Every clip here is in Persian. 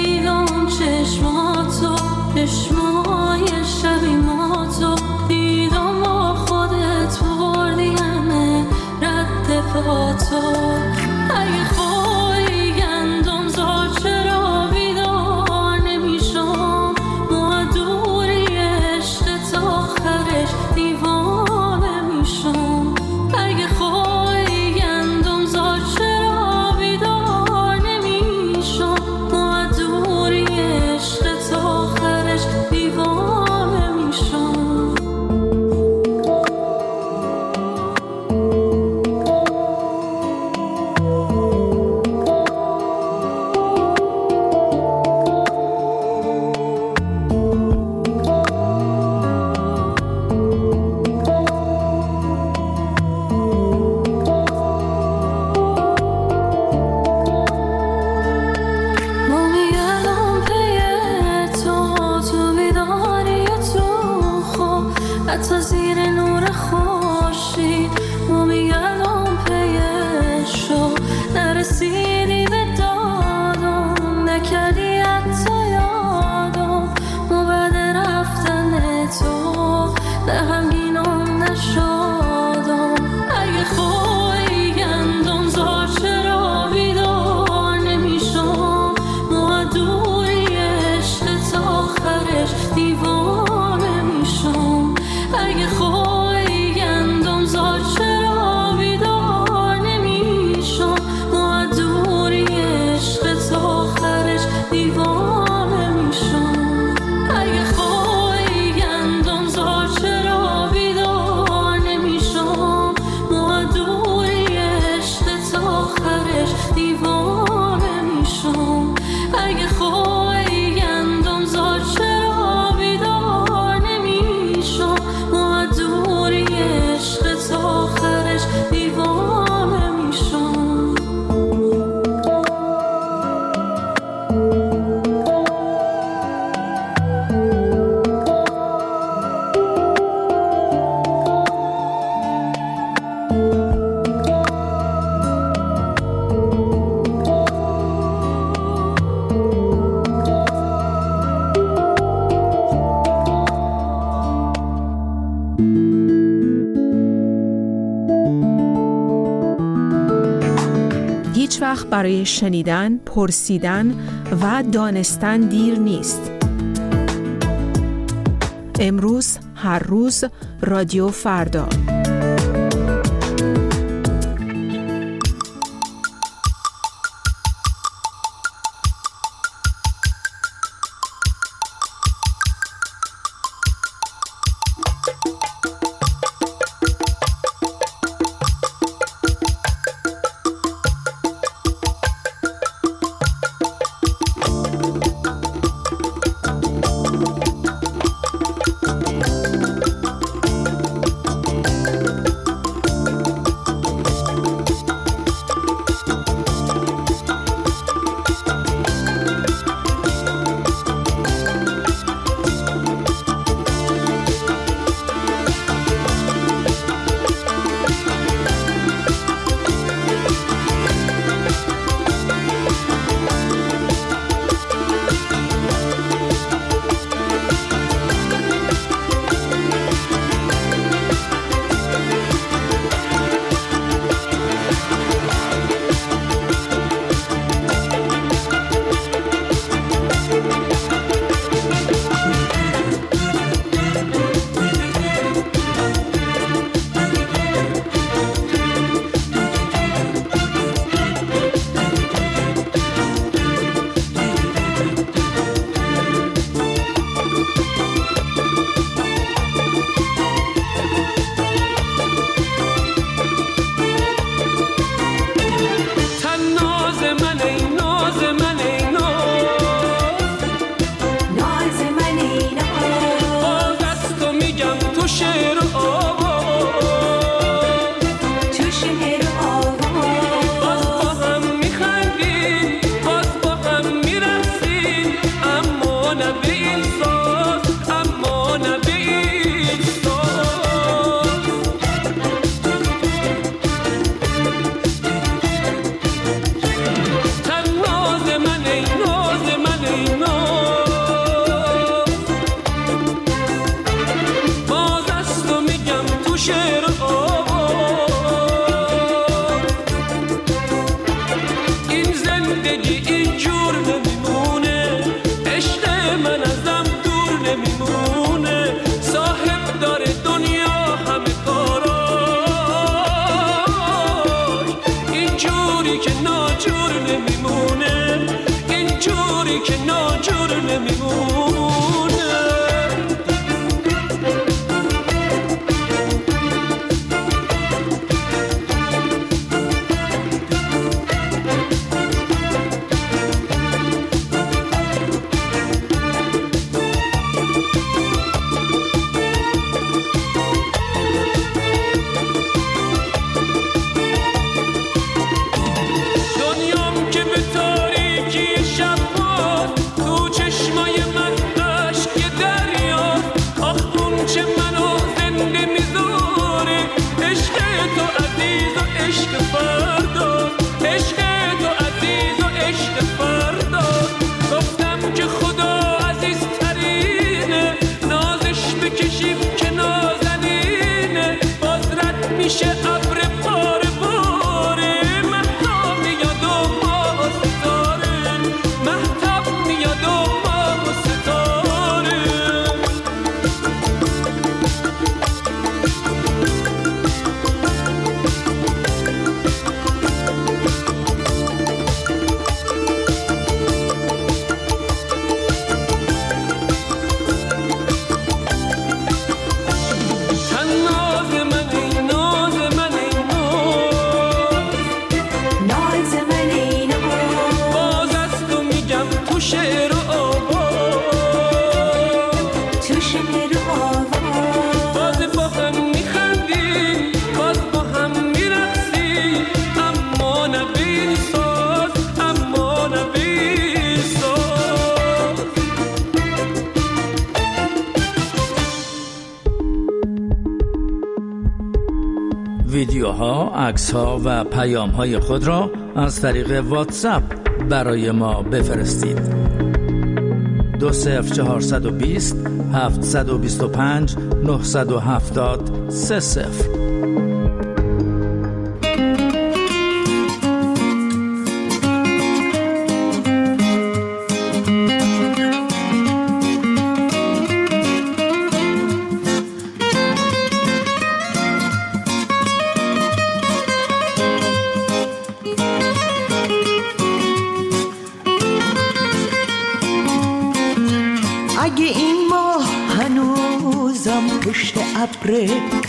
دیدم چشماتو، چشمای شبیماتو، دیدم با خودت بردی همه رد پاتو. اگه خوری گندم زار چرا بیدار نمیشم، معدوری عشق تا آخرش دیوانه میشم. اگه خوری گندم زار چرا بیدار نمیشم، معدوری عشق تا آخرش دیوانه میشم. حتی زیر نور خورشید ما میگردم پیشو، نرسیدی به دادم، نکردی حتی یادم. ما بعد رفتن تو نه غمگینم نه شادم. اگه خوری گندم زار چرا بیدار نمیشم، معدوری عشق تا آخرش دیوانه میشم. اگه خوری گندم زار چرا بیدار نمیشم، معدوری عشق تا آخرش دیوانه میشم. اگه خوری گندم زار چرا بیدار نمیشم، معدوری عشق تا آخرش دیوانه میشم. اگه خوری گندم زار چرا بیدار نمیشم، معدوری عشق تا آخرش دیوانه میشم. هیچ وقت برای شنیدن، پرسیدن و دانستن دیر نیست. امروز، هر روز، رادیو فردا. شعر و آواز، تو شعر و آواز باز با هم میخندیم، باز با هم میرقصیم، اما نبی ساز، اما نبی ساز. ویدیوها، عکس‌ها و پیام‌های خود را از طریق واتساپ برای ما بفرستید. 20420 725 970 30. اگه این ماه هنوزم پشت ابره،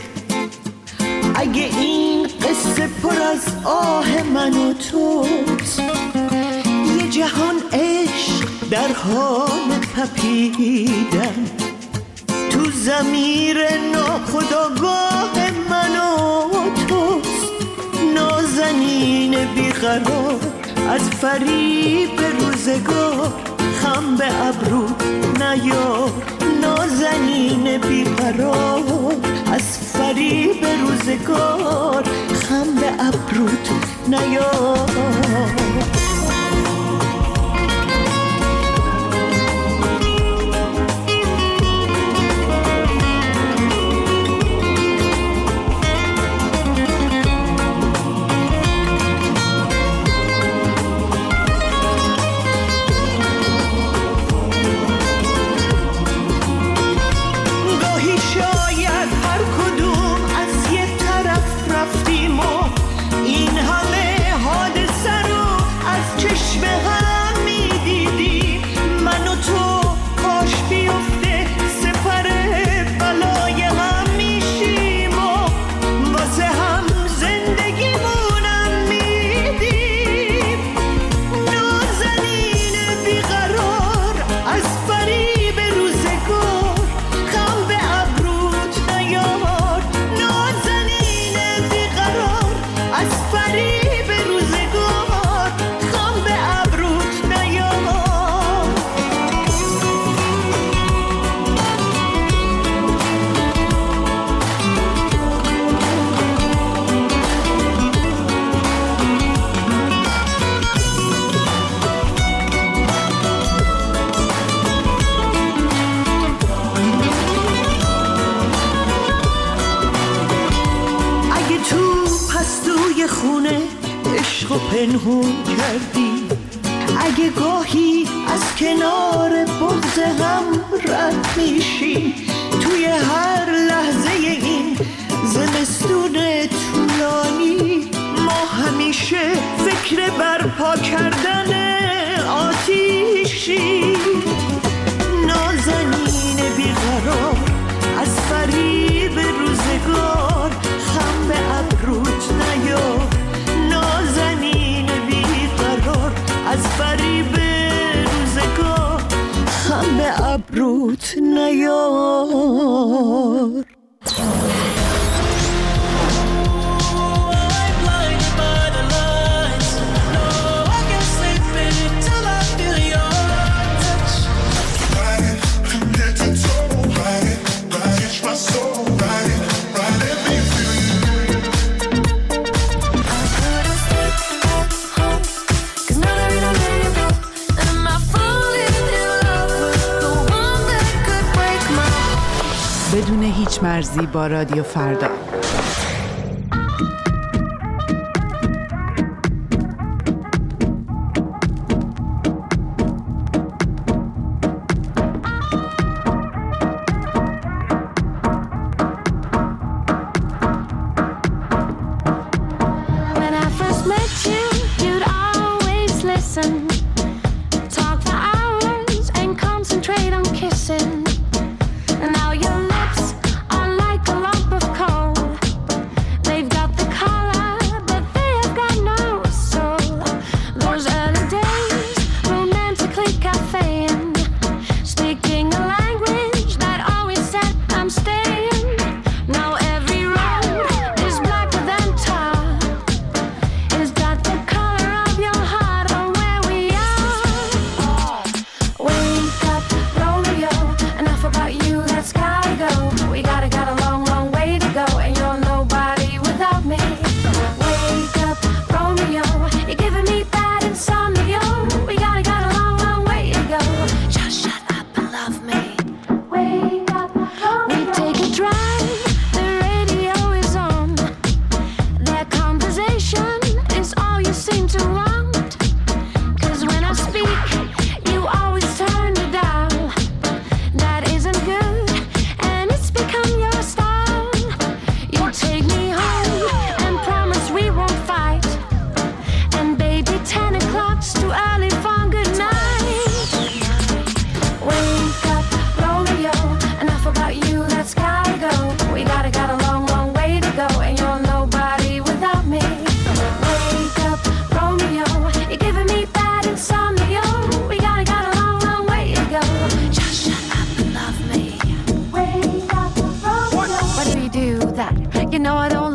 اگه این قصه پر از آه من و توست، یه جهان عشق در حال تپیدن تو ضمیر ناخودآگاه من و توست. نازنین بیقرار از فریب روزگار، خم به ابرو نیار. نازنین بیقرار از فریب روزگار، خم به ابروت نیار. پنهون کردی، اگه گاهی از کنار بغض هم رد میشی، توی هر لحظه این زمستون طولانی ما همیشه فکر برپا کردن آتیشی. نازنین بیقرار از فریب روزگار، خم به ابروت نیار. نازنین بیقرار از فریب روزگار، خم به ابروت نیار. بدون هیچ مرزی با رادیو فردا. And now your lips are like a lump of coal.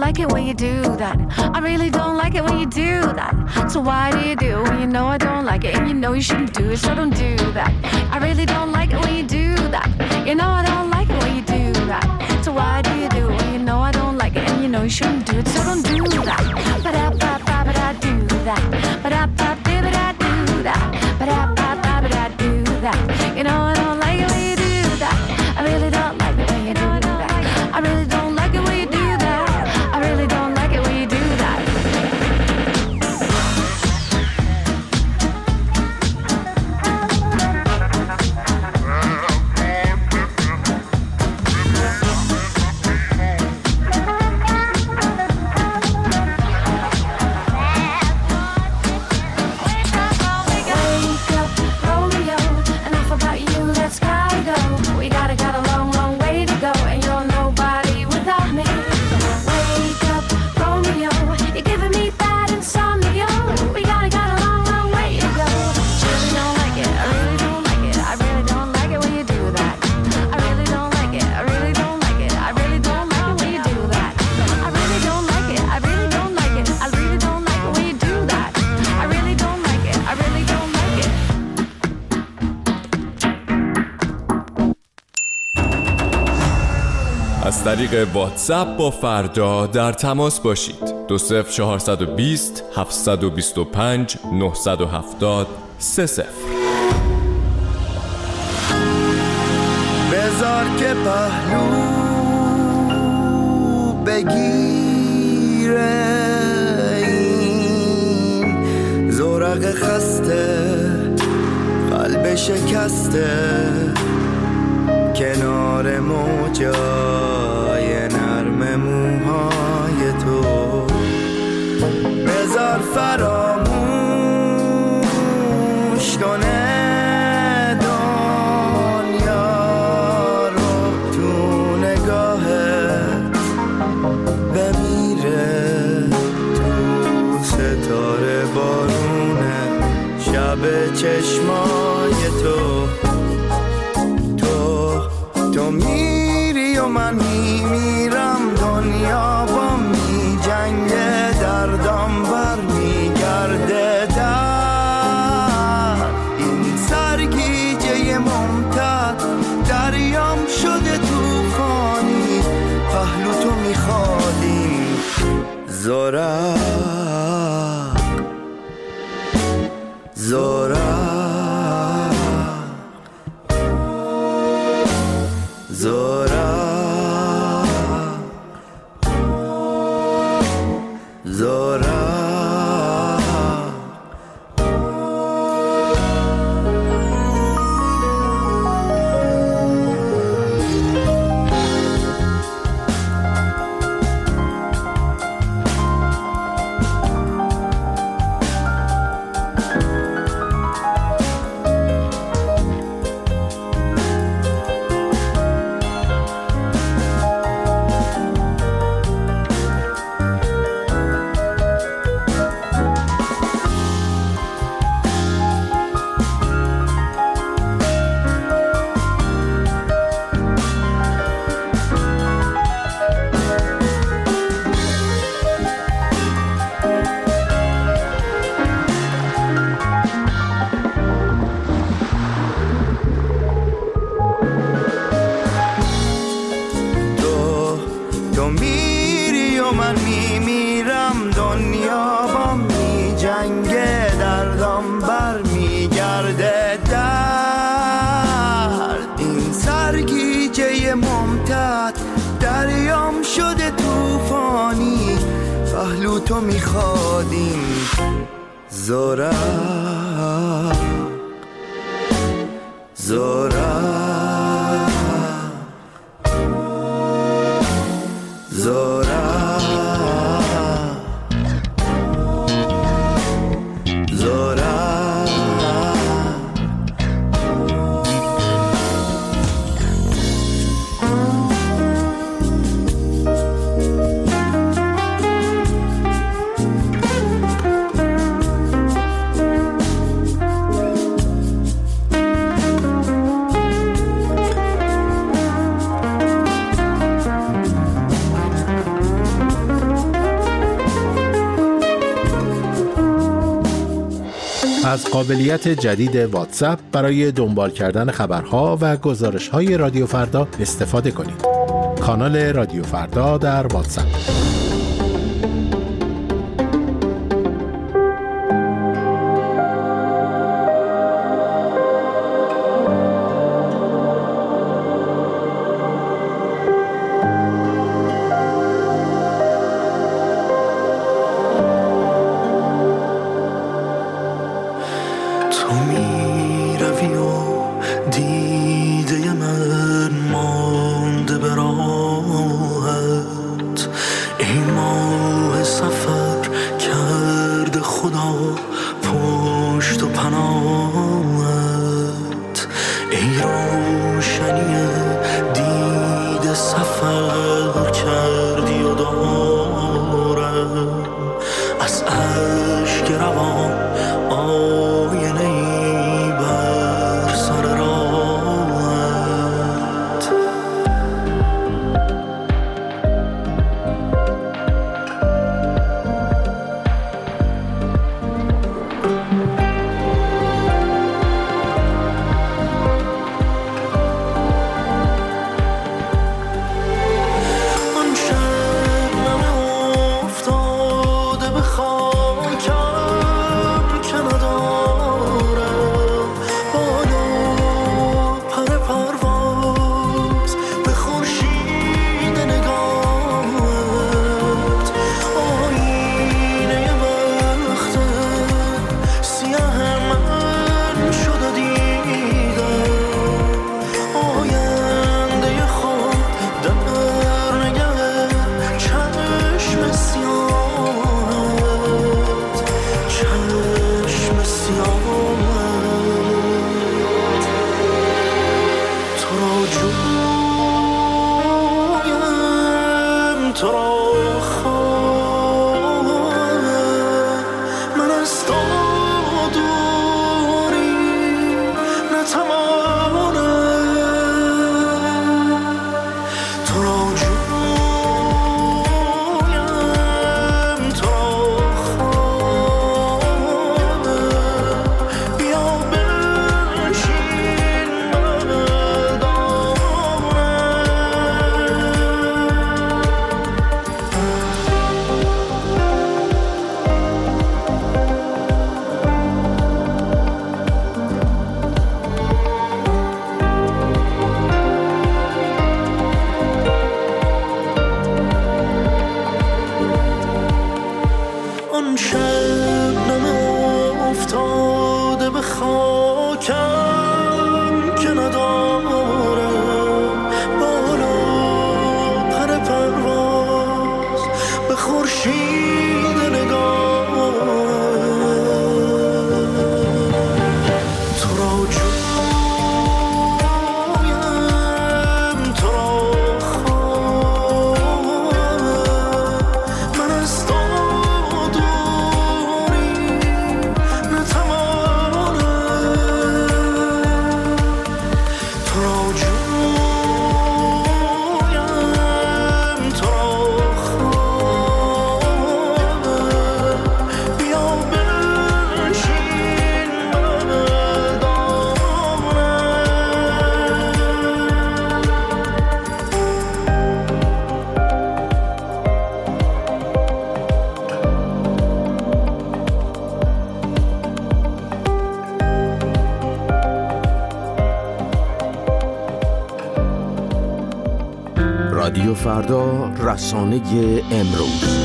like it when you do that. I really don't like it when you do that. So why do you do when you know I don't like it and you know you shouldn't do it, so don't do that. I really don't like it when you do that. You know I don't like it when you do that. So why do you do when you know I don't like it and you know you shouldn't do it, so don't do that. Ba-da-ba-ba-ba-da do that. Ba-da-ba-ba-da do that. Ba-da-ba-ba-ba-da do that. You know I don't like it when you do that. I really don't like it when you do that. I really don't like it when you do that. I really don't like it when you do that. از طریق واتساپ با فردا در تماس باشید. 20420 725 970 30. بذار که پهلو بگیره این زورق خسته قلب شکسته کنار موجای نرم موهای تو. بذار فراموش کنه دنیا رو تو نگاهت بمیره تو ستاره بارونه شب چشمای تو. تو میری و من میمیرم دنیا با میجنگه دردم بر میگرده در این سرگیجه ممتد دریام شده توفانی پهلو تو میخوادیم زورق دریام شده توفانی پهلو تو میخوادیم زورق از قابلیت جدید واتساپ برای دنبال کردن خبرها و گزارش‌های رادیو فردا استفاده کنید. کانال رادیو فردا در واتساپ. رادیو فردا، رسانه امروز.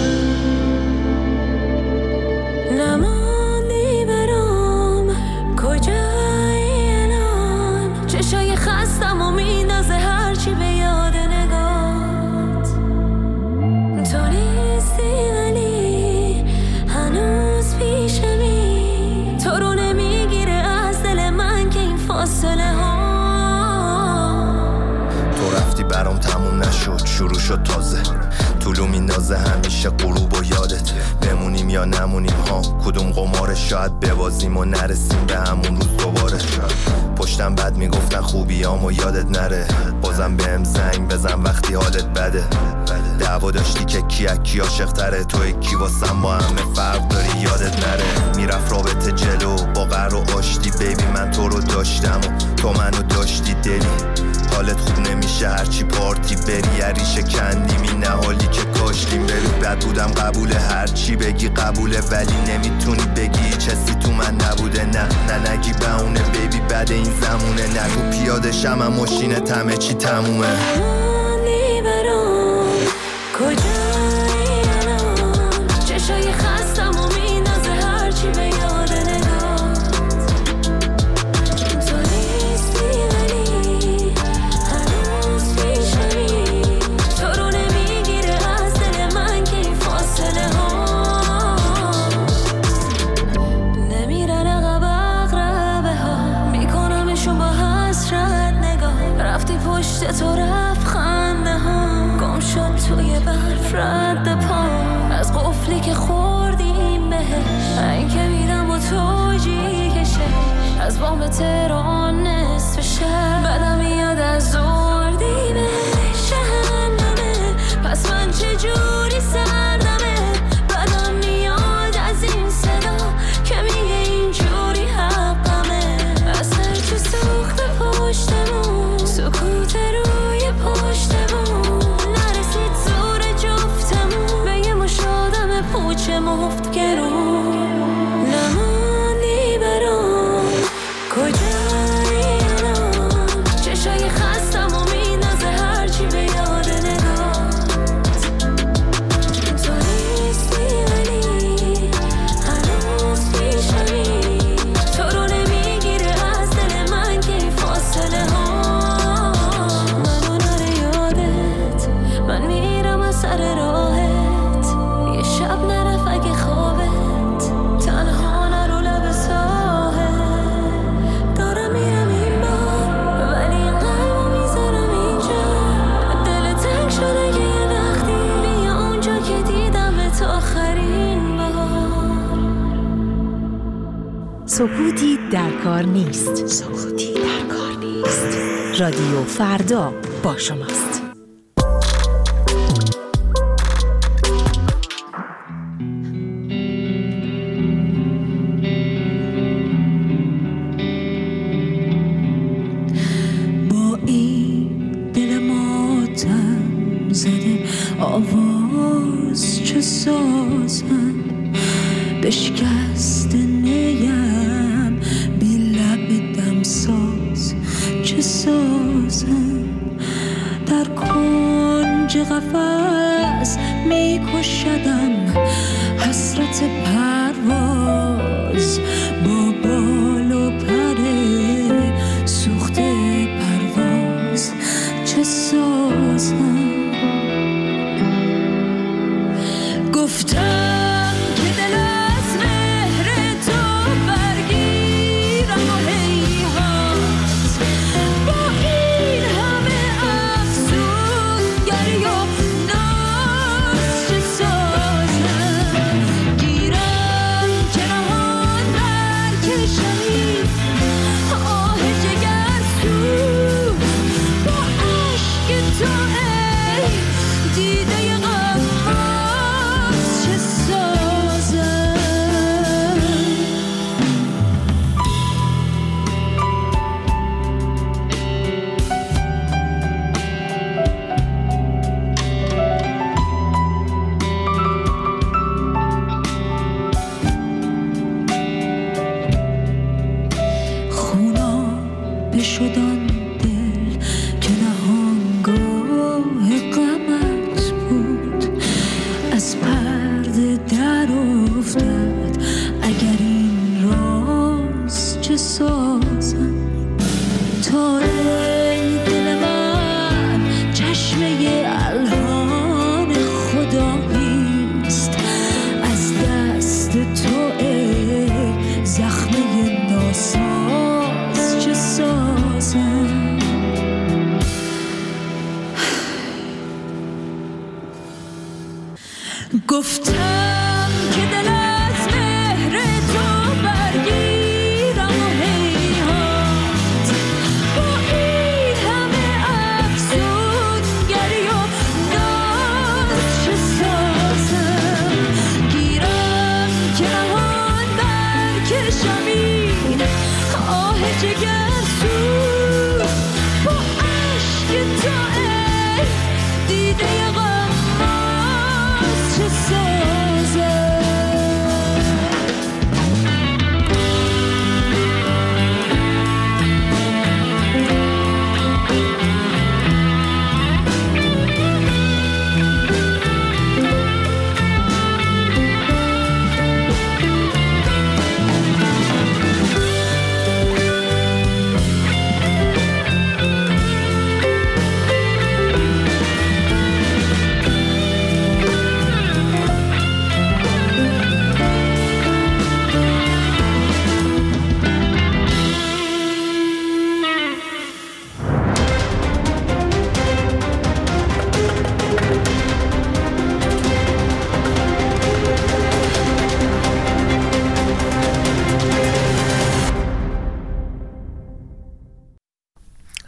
نماندی برام کجایی الان، چشای خستم و میندازه هرچی به یاد نگات. تو نیستی ولی هنوز پیشمی، تو رو نمیگیره از دل من که این فاصله ها. تو رفتی برام تموم نشد، شروع شد تازه. طولو میندازه همیشه غروب و یادت. بمونیم یا نمونیم ها، کدوم قماره؟ شاید ببازیم و نرسیم به همون روز دوباره. پشتم بد میگفتن خوبیامو یادت نره، بازم بهم زنگ بزن وقتی حالت بده. دعوا داشتی که کی عاشق تره، توی کی واسم با همه فرق داری یادت نره. میرفت رابطه جلو با قهر و آشتی، بیبی من تو رو داشتم و تو منو داشتی دلی. حالت خوب نمیشه هرچی پارتی بری، ریشه کندیم این حالی که کاشتیم. ببین بد بودم قبوله، هرچی بگی قبوله، ولی نمیتونی بگی هیچ حسی تو من نبوده. نه نگی بهونه بیبی بعد این زمونه، نگو پیاده شم هم ماشینت همه چی تمومه. کجایی الان؟ چشای خستم و میندازه هرچی به یاد نگات. تو نیستی ولی هنوز پیشمی، تو رو نمیگیره از دل من که این فاصله ها. نمیرن عقب عقربه ها، میکنمشون با حسرت نگاه. رفتی پشت تو رفت خنده ها، گم شد توی برف رد پا. از قفلی که خوردیم بهش، این که میرم با تو جی کشه. از بام تهران نصف شهر، بدم میاد از اردیبهشت جهنمه. پس من چجوری سردمه؟ بدم میاد از این صدا که میگه اینجوری حقمه. از هرچی سوخت پشتمون، سکوت روی پشتمون، نرسید زور جفتمون به یه مش آدم پوچه مفت گرون. نموندی برام کجایی الان؟ چشای خستم و میندازه هرچی به یاد نگات. تو نیستی ولی هنوز پیشمی، تو رو نمیگیره از دل من که این فاصله ها. منو نره یادت، من میرم از سر راهت. یه شب نرف اگه خوابت، تنها نرو لب ساحل. دارم میرم این بار ولی قلبو میذارم اینجا. دل تنگ شده که یه وقتی بیا اونجا که دیدمت آخرین بار. سکوتی در کار نیست. سکوتی در کار نیست. رادیو فردا با شماست. با این دل ماتم زده آواز چه سازم، بشکست نیم بی لب دمساز چه سازم. در کنج قفس میکشدم حسرت پرواز، با بال و پر سوخته پرواز چه سازم. گفتم که دل از مهر تو برگیرم و هیهات، با این همه افسونگری و ناز چه سازم. گیرم که نهان برکشمی آه جگرسوز، با عشق تو ای دیده غماز چه سازم. خونابه شد آن دل که نهانگاه غمت بود، از پرده در افتاد اگر این راز چه سازم. تا ای دل من چشمه الهام خداییست، از دست تو ای زخمه ناساز چه سازم. گفتم